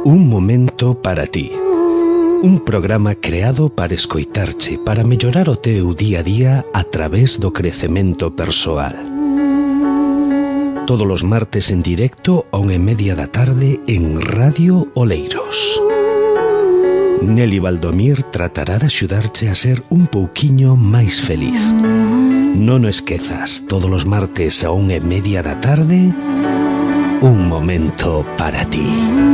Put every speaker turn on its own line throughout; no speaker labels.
Un momento para ti. Un programa creado para escoitarche, para mellorar o teu día a día a través do crecemento persoal. Todos os martes en directo a 1:30 da tarde en Radio Oleiros. Nelly Valdomir tratará de axudarche a ser un pouquiño máis feliz. Non o esquezas, todos os martes a 1:30 da tarde, un momento para ti.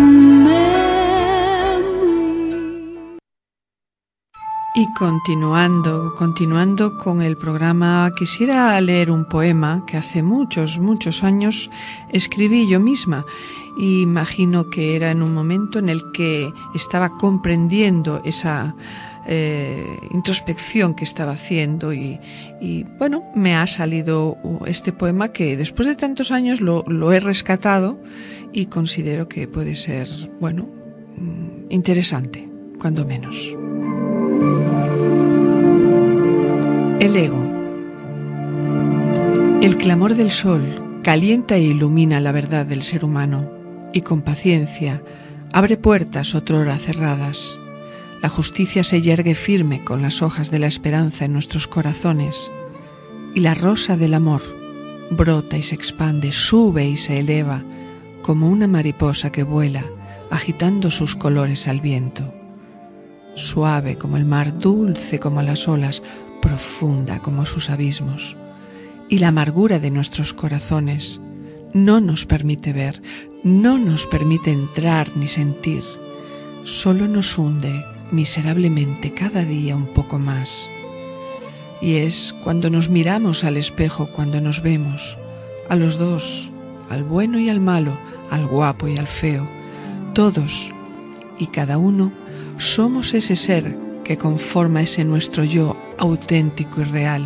Y continuando con el programa, quisiera leer un poema que hace muchos años escribí yo misma. Y imagino que era en un momento en el que estaba comprendiendo esa introspección que estaba haciendo y bueno, me ha salido este poema que después de tantos años lo he rescatado y considero que puede ser, bueno, interesante, cuando menos. El ego. El clamor del sol calienta e ilumina la verdad del ser humano y con paciencia abre puertas otrora cerradas. La justicia se yergue firme con las hojas de la esperanza en nuestros corazones y la rosa del amor brota y se expande, sube y se eleva como una mariposa que vuela agitando sus colores al viento. Suave como el mar, dulce como las olas, profunda como sus abismos. Y la amargura de nuestros corazones no nos permite ver, no nos permite entrar ni sentir, solo nos hunde miserablemente cada día un poco más. Y es cuando nos miramos al espejo, cuando nos vemos, a los dos, al bueno y al malo, al guapo y al feo, todos y cada uno somos ese ser que conforma ese nuestro yo auténtico y real.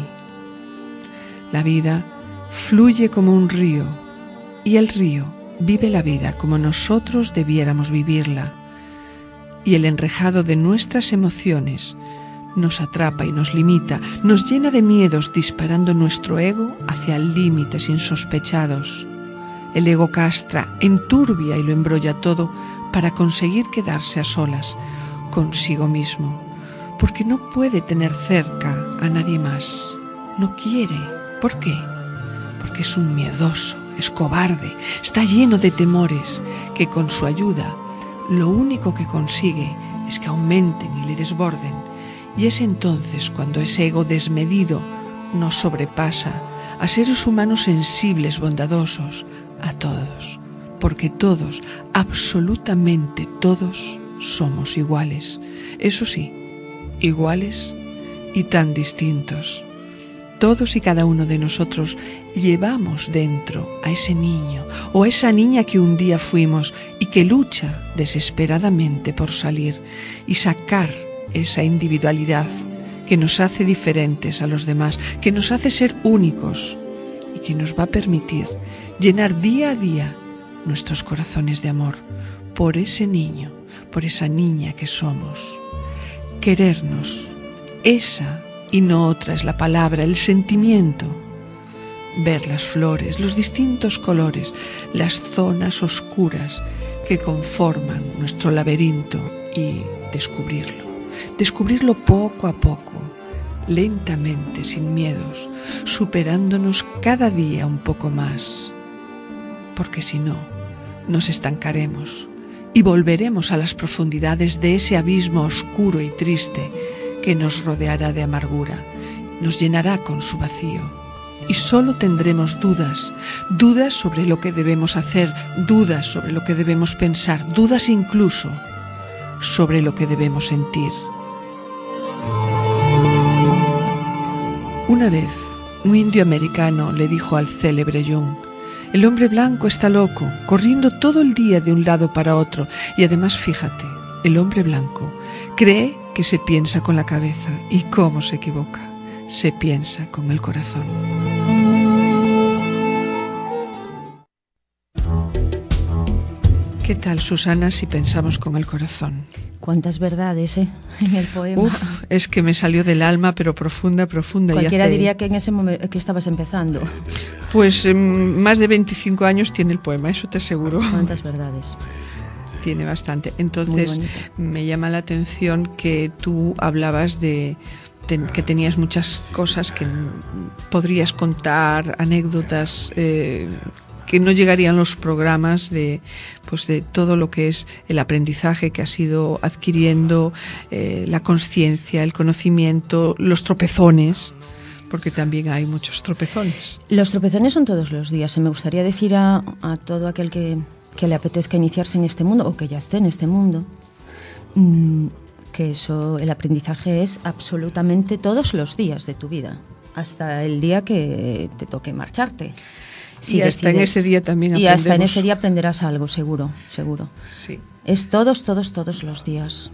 La vida fluye como un río y el río vive la vida como nosotros debiéramos vivirla. Y el enrejado de nuestras emociones nos atrapa y nos limita, nos llena de miedos disparando nuestro ego hacia límites insospechados. El ego castra, enturbia y lo embrolla todo para conseguir quedarse a solas consigo mismo, porque no puede tener cerca a nadie más. No quiere. ¿Por qué? Porque es un miedoso, es cobarde, está lleno de temores que con su ayuda lo único que consigue es que aumenten y le desborden. Y es entonces cuando ese ego desmedido nos sobrepasa a seres humanos sensibles, bondadosos, a todos, porque todos, absolutamente todos, somos iguales. Eso sí, iguales y tan distintos. Todos y cada uno de nosotros llevamos dentro a ese niño o a esa niña que un día fuimos y que lucha desesperadamente por salir y sacar esa individualidad que nos hace diferentes a los demás, que nos hace ser únicos y que nos va a permitir llenar día a día nuestros corazones de amor por ese niño, por esa niña que somos. Querernos, esa y no otra es la palabra, el sentimiento. Ver las flores, los distintos colores, las zonas oscuras que conforman nuestro laberinto y descubrirlo poco a poco, lentamente, sin miedos, superándonos cada día un poco más, porque si no, nos estancaremos y volveremos a las profundidades de ese abismo oscuro y triste que nos rodeará de amargura, nos llenará con su vacío. Y solo tendremos dudas sobre lo que debemos hacer, dudas sobre lo que debemos pensar, dudas incluso sobre lo que debemos sentir. Una vez, un indio americano le dijo al célebre Jung: el hombre blanco está loco, corriendo todo el día de un lado para otro, y además, fíjate, el hombre blanco cree que se piensa con la cabeza, y cómo se equivoca, se piensa con el corazón. ¿Qué tal, Susana, si pensamos con el corazón?
Cuántas verdades, en el poema.
Uf, es que me salió del alma, pero profunda.
Cualquiera diría que en ese momento que estabas empezando.
Pues más de 25 años tiene el poema, eso te aseguro.
Cuántas verdades.
tiene bastante. Entonces me llama la atención que tú hablabas de que tenías muchas cosas que podrías contar, anécdotas que no llegarían los programas de todo lo que es el aprendizaje que has ido adquiriendo, la consciencia, el conocimiento, los tropezones, porque también hay muchos tropezones.
Los tropezones son todos los días. Me gustaría decir a todo aquel que le apetezca iniciarse en este mundo o que ya esté en este mundo, que el aprendizaje es absolutamente todos los días de tu vida, hasta el día que te toque marcharte.
Si y hasta en ese día también
aprendemos. Y hasta en ese día aprenderás algo, seguro.
Sí.
Es todos los días.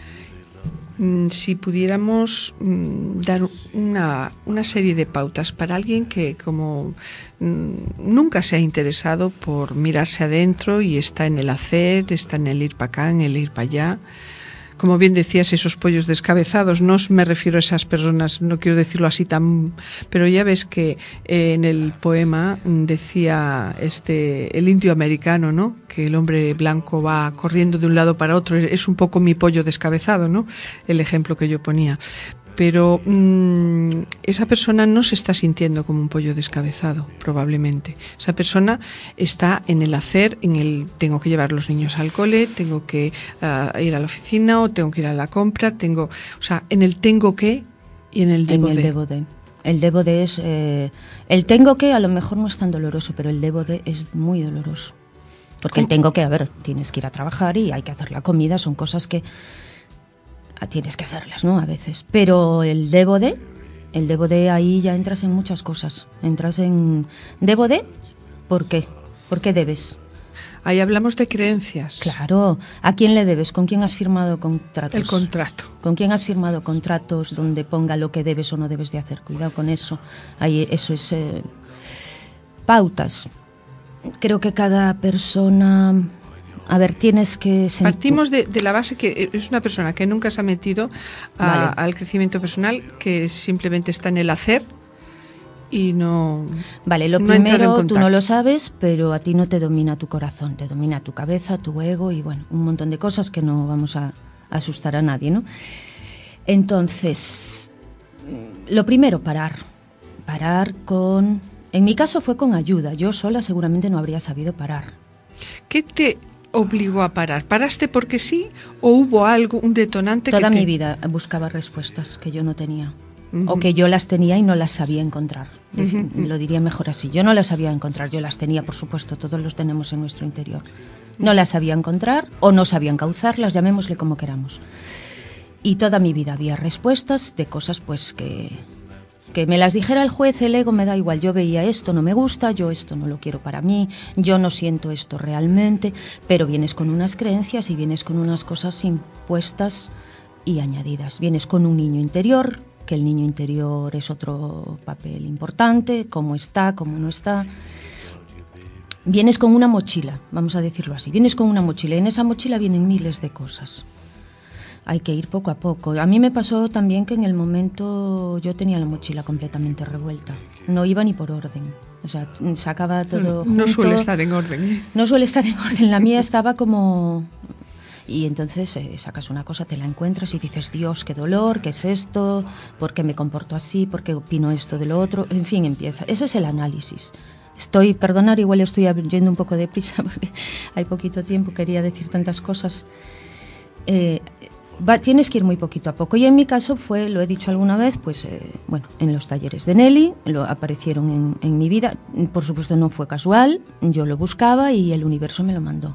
Si pudiéramos dar una serie de pautas para alguien que como nunca se ha interesado por mirarse adentro y está en el hacer, está en el ir para acá, en el ir para allá. Como bien decías, esos pollos descabezados, no me refiero a esas personas, no quiero decirlo así tan... Pero ya ves que en el poema decía el indio americano, ¿no? Que el hombre blanco va corriendo de un lado para otro, es un poco mi pollo descabezado, ¿no? El ejemplo que yo ponía. Pero esa persona no se está sintiendo como un pollo descabezado, probablemente. Esa persona está en el hacer, en el tengo que llevar los niños al cole, tengo que ir a la oficina o tengo que ir a la compra, en el tengo que y en el debo de.
El debo de es... el tengo que a lo mejor no es tan doloroso, pero el debo de es muy doloroso. Porque el tengo que, tienes que ir a trabajar y hay que hacer la comida, son cosas que... tienes que hacerlas, ¿no? A veces. Pero el debo de ahí ya entras en muchas cosas. Entras en debo de, ¿por qué? ¿Por qué debes?
Ahí hablamos de creencias.
Claro. ¿A quién le debes? ¿Con quién has firmado contratos?
El contrato.
¿Con quién has firmado contratos donde ponga lo que debes o no debes de hacer? Cuidado con eso. Ahí eso es pautas. Creo que cada persona... tienes que...
Partimos de la base que es una persona que nunca se ha metido al crecimiento personal, que simplemente está en el hacer y no...
Vale, lo primero, tú no lo sabes, pero a ti no te domina tu corazón, te domina tu cabeza, tu ego y un montón de cosas que no vamos a asustar a nadie, ¿no? Entonces, lo primero, parar con... En mi caso fue con ayuda, yo sola seguramente no habría sabido parar.
¿Qué te obligó a parar? ¿Paraste porque sí o hubo algo, un detonante?
Toda mi vida buscaba respuestas que yo no tenía, o que yo las tenía y no las sabía encontrar. Lo diría mejor así. Yo no las sabía encontrar, yo las tenía, por supuesto, todos los tenemos en nuestro interior. No las sabía encontrar o no sabía encauzarlas, llamémosle como queramos. Y toda mi vida había respuestas de cosas que me las dijera el juez, el ego me da igual, yo veía esto, no me gusta, yo esto no lo quiero para mí, yo no siento esto realmente, pero vienes con unas creencias y vienes con unas cosas impuestas y añadidas. Vienes con un niño interior, que el niño interior es otro papel importante, cómo está, cómo no está. Vienes con una mochila, vamos a decirlo así, vienes con una mochila y en esa mochila vienen miles de cosas. Hay que ir poco a poco. A mí me pasó también que en el momento yo tenía la mochila completamente revuelta. No iba ni por orden. O sea, sacaba todo junto.
No suele estar en orden, ¿eh?
No suele estar en orden. La mía estaba como... Y entonces sacas una cosa, te la encuentras y dices, Dios, qué dolor, qué es esto, por qué me comporto así, por qué opino esto de lo otro. En fin, empieza. Ese es el análisis. Perdonar, igual estoy yendo un poco deprisa porque hay poquito tiempo, quería decir tantas cosas. Tienes que ir muy poquito a poco. Y en mi caso lo he dicho alguna vez, en los talleres de Nelly, aparecieron en mi vida. Por supuesto no fue casual, yo lo buscaba y el universo me lo mandó.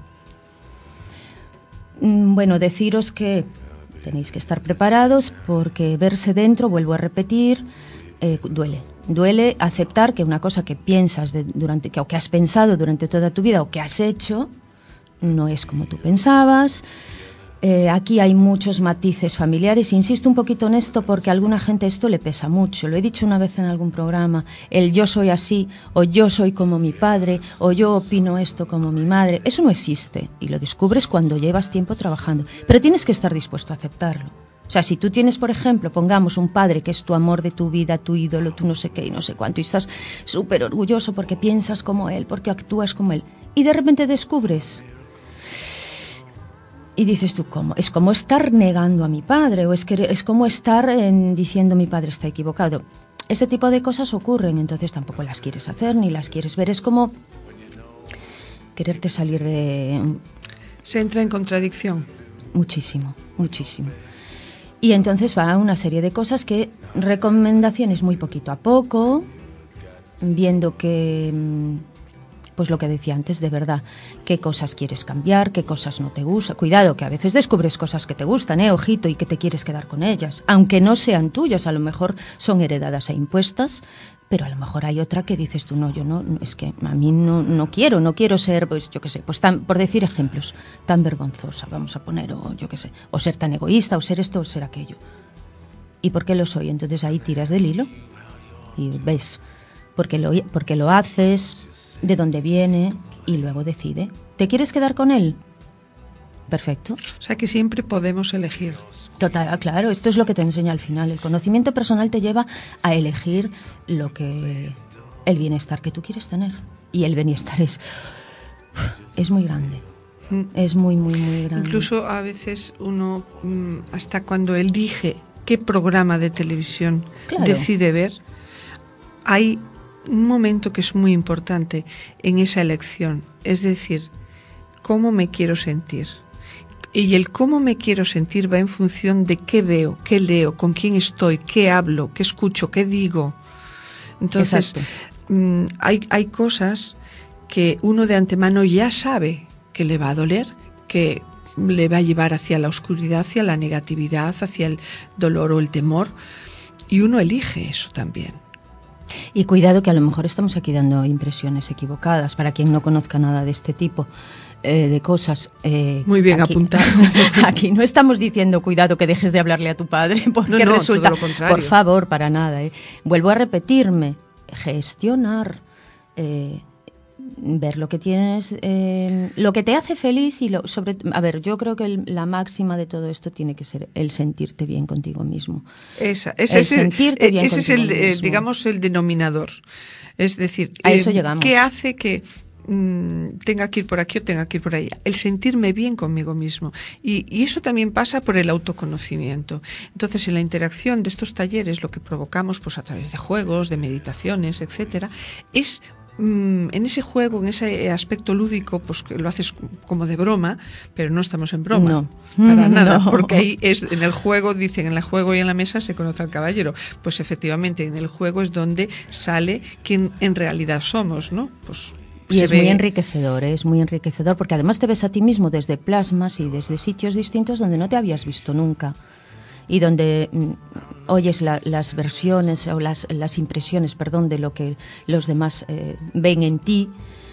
Deciros que tenéis que estar preparados porque verse dentro, vuelvo a repetir, duele. Duele aceptar que una cosa que piensas o que has pensado durante toda tu vida o que has hecho no es como tú pensabas. Aquí hay muchos matices familiares. Insisto un poquito en esto porque a alguna gente esto le pesa mucho. Lo he dicho una vez en algún programa. El yo soy así, o yo soy como mi padre, o yo opino esto como mi madre. Eso no existe y lo descubres cuando llevas tiempo trabajando. Pero tienes que estar dispuesto a aceptarlo. O sea, si tú tienes, por ejemplo, pongamos un padre que es tu amor de tu vida, tu ídolo, tu no sé qué y no sé cuánto, y estás súper orgulloso porque piensas como él, porque actúas como él, y de repente descubres Y dices tú, ¿cómo? Es como estar negando a mi padre, o es como estar diciendo mi padre está equivocado. Ese tipo de cosas ocurren, entonces tampoco las quieres hacer ni las quieres ver. Es como quererte salir de...
Se entra en contradicción.
Muchísimo, muchísimo. Y entonces va una serie de cosas que, recomendaciones muy poquito a poco, viendo que, pues lo que decía antes, de verdad, qué cosas quieres cambiar, qué cosas no te gustan. Cuidado, que a veces descubres cosas que te gustan, ojito, y que te quieres quedar con ellas. Aunque no sean tuyas, a lo mejor son heredadas e impuestas, pero a lo mejor hay otra que dices tú, no, yo no, es que a mí no quiero ser, pues yo qué sé, pues por decir ejemplos, tan vergonzosa, vamos a poner, o yo qué sé, o ser tan egoísta, o ser esto, o ser aquello. ¿Y por qué lo soy? Entonces ahí tiras del hilo y ves, porque lo haces, de dónde viene, y luego decide. ¿Te quieres quedar con él? Perfecto.
O sea que siempre podemos elegir.
Total, claro, esto es lo que te enseña al final. El conocimiento personal te lleva a elegir el bienestar que tú quieres tener. Y el bienestar es muy grande. Es muy, muy, muy grande.
Incluso a veces uno, hasta cuando elige qué programa de televisión decide ver, hay un momento que es muy importante en esa elección. Es decir, ¿cómo me quiero sentir? Y el cómo me quiero sentir va en función de qué veo, qué leo, con quién estoy, qué hablo, qué escucho, qué digo. Entonces, hay cosas que uno de antemano ya sabe que le va a doler, que le va a llevar hacia la oscuridad, hacia la negatividad, hacia el dolor o el temor, y uno elige eso también.
Y cuidado, que a lo mejor estamos aquí dando impresiones equivocadas para quien no conozca nada de este tipo de cosas.
Muy bien apuntado.
Aquí no estamos diciendo cuidado que dejes de hablarle a tu padre, porque resulta,
todo lo contrario.
por favor, para nada. Vuelvo a repetirme, gestionar, ver lo que tienes, lo que te hace feliz y yo creo que la máxima de todo esto tiene que ser el sentirte bien contigo mismo.
Ese es digamos, el denominador. Es decir,
a eso llegamos.
¿Qué hace que tenga que ir por aquí o tenga que ir por ahí? El sentirme bien conmigo mismo. Y eso también pasa por el autoconocimiento. Entonces, en la interacción de estos talleres, lo que provocamos, pues a través de juegos, de meditaciones, etcétera, es en ese juego, en ese aspecto lúdico, pues que lo haces como de broma, pero no estamos en broma.
No.
Para nada,
No.
porque ahí en el juego, dicen, en el juego y en la mesa se conoce al caballero. Pues efectivamente, en el juego es donde sale quién en realidad somos, ¿no? Pues
y es muy enriquecedor, porque además te ves a ti mismo desde plasmas y desde sitios distintos donde no te habías visto nunca, y donde oyes las versiones o las impresiones, de lo que los demás ven en ti.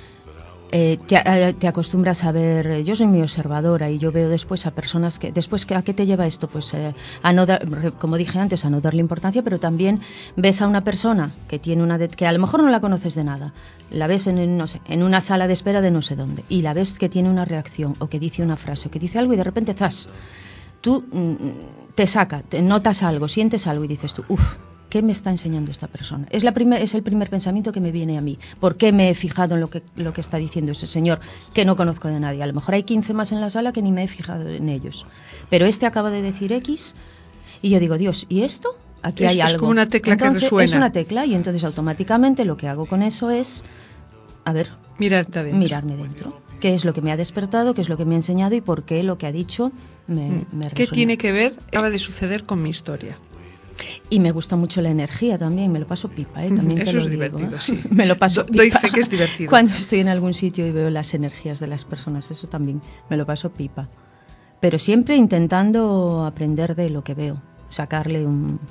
Te acostumbras a ver, yo soy muy observadora y yo veo después a personas que ¿a qué te lleva esto? Pues a no dar, como dije antes, a no darle importancia, pero también ves a una persona que tiene que a lo mejor no la conoces de nada, la ves en una sala de espera de no sé dónde, y la ves que tiene una reacción, o que dice una frase, o que dice algo, y de repente ¡zas! Tú te notas algo, sientes algo y dices tú, ¿qué me está enseñando esta persona? Es el primer pensamiento que me viene a mí. ¿Por qué me he fijado en lo que está diciendo ese señor que no conozco de nadie? A lo mejor hay 15 más en la sala que ni me he fijado en ellos. Pero este acaba de decir X y yo digo, Dios, ¿y esto? Aquí hay algo.
Es como una tecla que resuena.
Es una tecla, y entonces automáticamente lo que hago con eso es, mirarme dentro. ¿Qué es lo que me ha despertado? ¿Qué es lo que me ha enseñado? ¿Y por qué lo que ha dicho me resuena?
¿Qué tiene que ver? Acaba de suceder con mi historia.
Y me gusta mucho la energía también, me lo paso pipa, también
eso
te lo
es
digo,
divertido, sí.
Me lo paso pipa.
Doy fe que es divertido.
Cuando estoy en algún sitio y veo las energías de las personas, eso también me lo paso pipa. Pero siempre intentando aprender de lo que veo, sacarle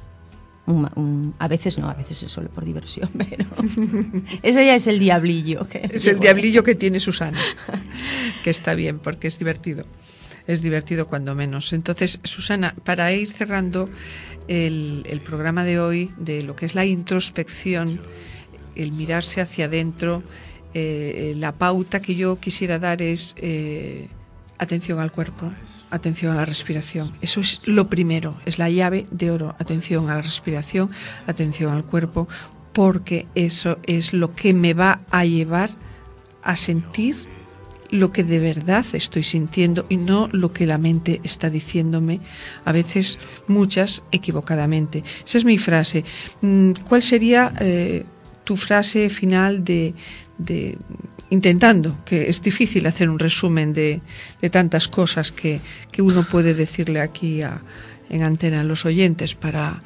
a veces no, a veces es solo por diversión, pero ese ya es el diablillo.
Es el diablillo que tiene Susana, que está bien, porque es divertido. Es divertido cuando menos. Entonces, Susana, para ir cerrando el programa de hoy, de lo que es la introspección, el mirarse hacia adentro, la pauta que yo quisiera dar es atención al cuerpo, atención a la respiración. Eso es lo primero, es la llave de oro. Atención a la respiración, atención al cuerpo, porque eso es lo que me va a llevar a sentir lo que de verdad estoy sintiendo y no lo que la mente está diciéndome, a veces muchas equivocadamente. Esa es mi frase. ¿Cuál sería tu frase final de intentando, que es difícil hacer un resumen de tantas cosas que uno puede decirle aquí en antena a los oyentes para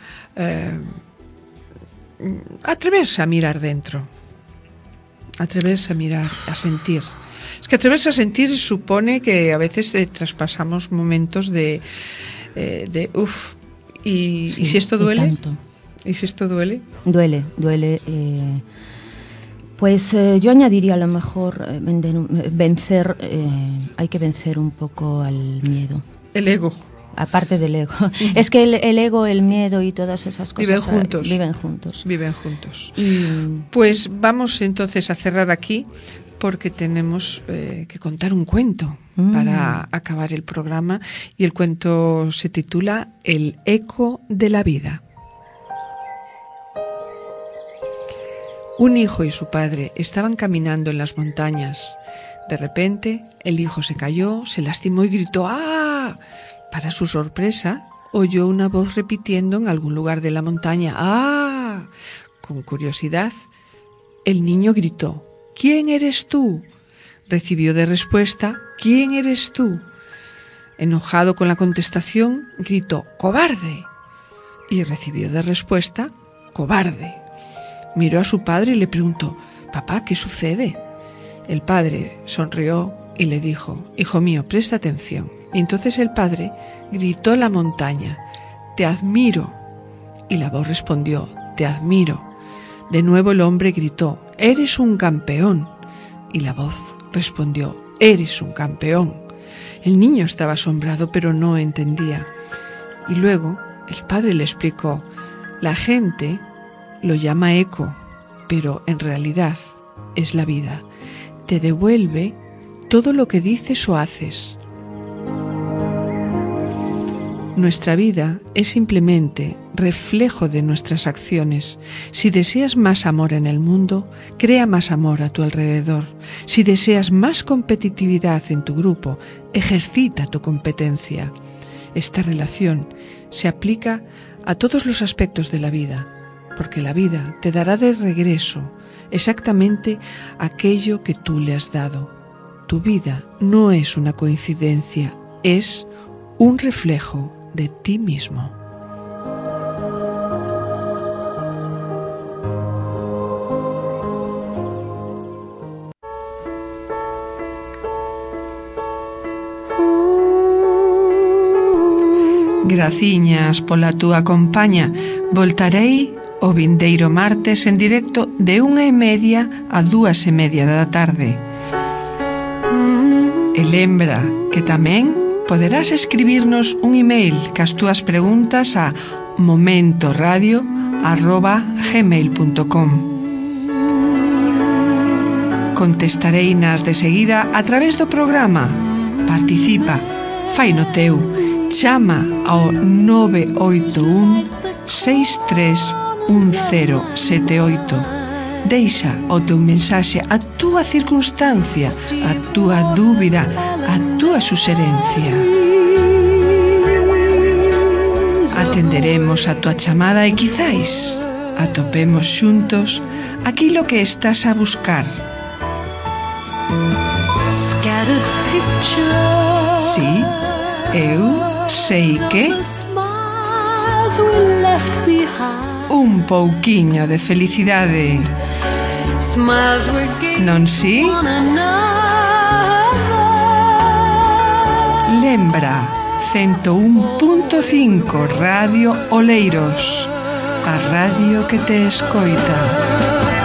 atreverse a mirar dentro, atreverse a mirar, a sentir? Es que atreverse a sentir supone que a veces traspasamos momentos de uff. ¿Y si esto duele? ¿Y si esto duele?
Duele. Pues yo añadiría a lo mejor vencer, hay que vencer un poco al miedo.
El ego.
Aparte del ego. Es que el ego, el miedo y todas esas cosas viven juntos. Y
pues vamos entonces a cerrar aquí, porque tenemos que contar un cuento para acabar el programa, y el cuento se titula El eco de la vida. Un hijo y su padre estaban caminando en las montañas. De repente, el hijo se cayó, se lastimó y gritó ¡ah! Para su sorpresa, oyó una voz repitiendo en algún lugar de la montaña ¡ah! Con curiosidad, el niño gritó ¿quién eres tú? Recibió de respuesta ¿quién eres tú? Enojado con la contestación, gritó ¡cobarde! Y recibió de respuesta ¡cobarde! Miró a su padre y le preguntó «Papá, ¿qué sucede?» El padre sonrió y le dijo «Hijo mío, presta atención». Y entonces el padre gritó a la montaña «Te admiro». Y la voz respondió «Te admiro». De nuevo el hombre gritó «Eres un campeón». Y la voz respondió «Eres un campeón». El niño estaba asombrado, pero no entendía. Y luego el padre le explicó «La gente lo llama eco, pero en realidad es la vida. Te devuelve todo lo que dices o haces. Nuestra vida es simplemente reflejo de nuestras acciones. Si deseas más amor en el mundo, crea más amor a tu alrededor. Si deseas más competitividad en tu grupo, ejercita tu competencia. Esta relación se aplica a todos los aspectos de la vida, porque la vida te dará de regreso exactamente aquello que tú le has dado. Tu vida no es una coincidencia, es un reflejo de ti mismo. Graciñas pola túa compaña. Voltarei o vindeiro martes en directo de 1:30 a 2:30 da tarde. E lembra que tamén poderás escribirnos un email cas túas preguntas a momentoradio@gmail.com. Contestareinas de seguida a través do programa. Participa, fai no teu, chama ao 981 631078. Deixa o teu mensaxe, a túa circunstancia, a túa dúbida, a túa suxerencia. Atenderemos a túa chamada e quizáis atopemos xuntos aquilo que estás a buscar. Sí, eu sei que un pouquiño de felicidade. Non si? Lembra, 101.5 Radio Oleiros, a radio que te escoita.